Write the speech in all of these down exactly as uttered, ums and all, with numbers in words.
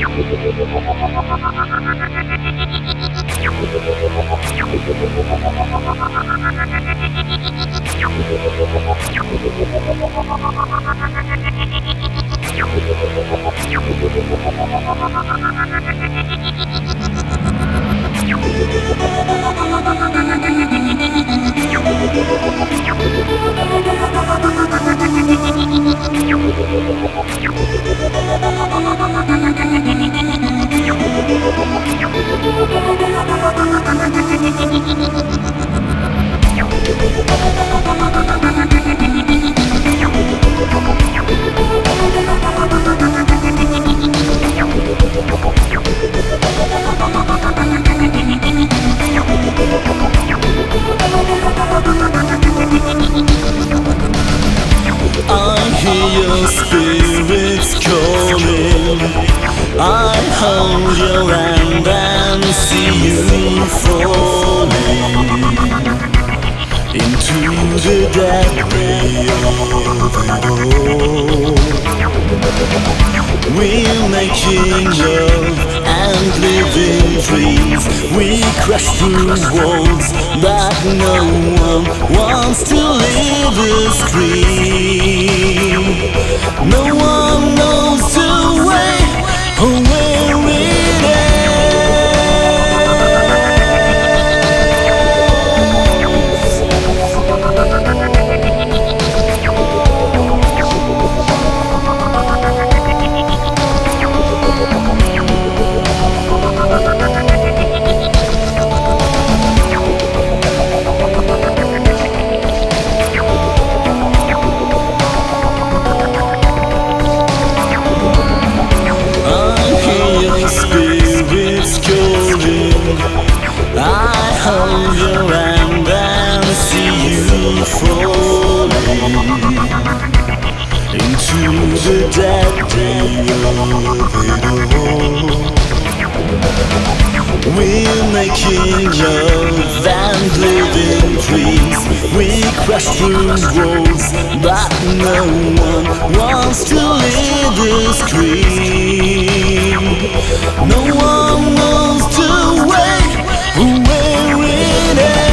Your spirit's calling. I hold your hand and see you falling into the debris of it all. We're making love and living dreams. We crash through walls that no one wants to live a scream. No one knows the way or where it I hold your hand and see you falling into the debris of it all. We're making love and living dreams. We crash through walls, but no one wants to live a scream. No one knows the way where it ends.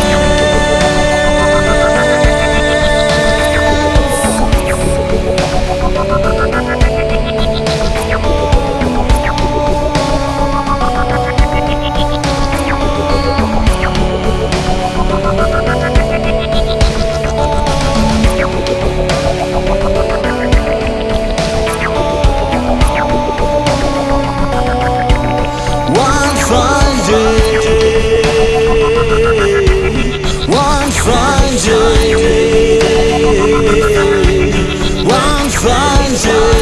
One fine day, one fine day, one fine day.